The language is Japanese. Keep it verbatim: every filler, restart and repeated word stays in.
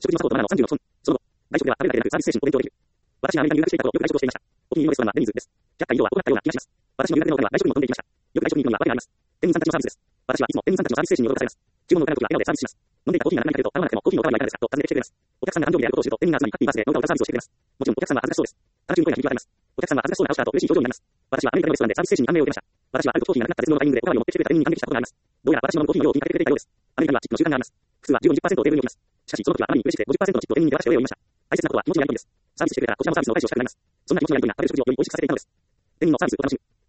食事のサポートななのさんじゅうろっぷん。その後、外食では食べるだけでなくサービス精神をお弁当レビュー。私がアメリカに留学していた頃、よく外食をしていました。お気に入りのレストランはデニーズです。ひゃっかい以上は多かったような気がします。私の留学でのお金は外食にも飛んでいきました。よく外食に行くのには訳があります。店員さんたちのサービスです。私はいつも店員さんたちのサービス精神に驚かされます。注文のお金の時は笑顔でサービスします。飲んでいたコーヒーがなくなりかけると、頼まなくてもコーヒーのおかわりはいかがですかと尋ねてきてくれます。お客さんが誕生日であることを知ると、店員が集まりハッピーバースデーの歌を歌うサービスをしてくれます。もちろんお客さんは恥ずかしそうです。ただ中に声が響き渡ります。お客さんは恥ずかしそうな顔した後嬉しい表情になります。私はアメリカのレストランでサービス精神に感銘を受けました。私はある時コーヒーがなくなった絶妙なタイミングでおかわりを持ってきてくれた店員に感激したことがあります。どうやら私の飲むコーヒーの量を気にかけてくれていたようです。アメリカにはチップの習慣があります。普通はじゅうご、にじゅっパーセントをテーブルに置きます。しかしその時はあまりに嬉しくてごじゅっパーセントのチップを店員に手渡してお礼を言いました。大切なことは気持ちのやり取りです。サービスしてくれたらこちらもサービスのお返しをしたくなります。そんな気持ちのやり取りが食べる食事をより美味しくさせていたのです。店員のサービスお楽しみ。